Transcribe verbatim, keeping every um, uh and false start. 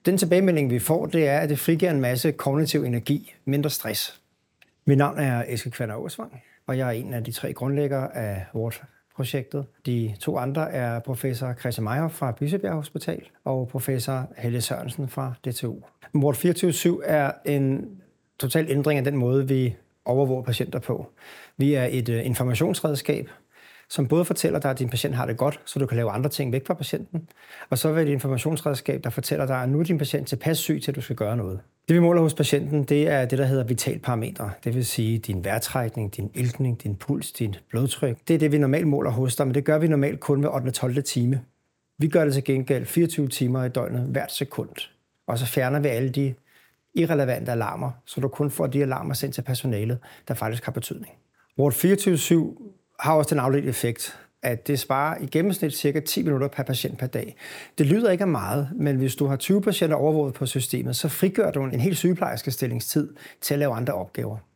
Den tilbagemelding, vi får, det er, at det frigiver en masse kognitiv energi, mindre stress. Mit navn er Eske Kvander Aarsvang, og jeg er en af de tre grundlæggere af vores projektet. De to andre er professor Christian Meyhoff fra Bispebjerg Hospital og professor Helle Sørensen fra D T U. Ward fireogtyve syv er en total ændring af den måde, vi overvåger patienter på. Vi er et informationsredskab, som både fortæller dig, at din patient har det godt, så du kan lave andre ting væk fra patienten, og så er det et informationsredskab, der fortæller dig, at nu er din patient tilpas syg til, at du skal gøre noget. Det vi måler hos patienten, det er det, der hedder vitalparametre. Det vil sige din vejrtrækning, din iltning, din puls, din blodtryk. Det er det, vi normalt måler hos dig, men det gør vi normalt kun hver ottende og tolvte time. Vi gør det til gengæld fireogtyve timer i døgnet hvert sekund. Og så fjerner vi alle de irrelevante alarmer, så du kun får de alarmer sendt til personalet, der faktisk har betydning. Ward fireogtyve syv har også den afledte effekt, at det sparer i gennemsnit cirka ti minutter per patient per dag. Det lyder ikke af meget, men hvis du har tyve patienter overvåget på systemet, så frigør du en hel sygeplejerskestillingstid til at lave andre opgaver.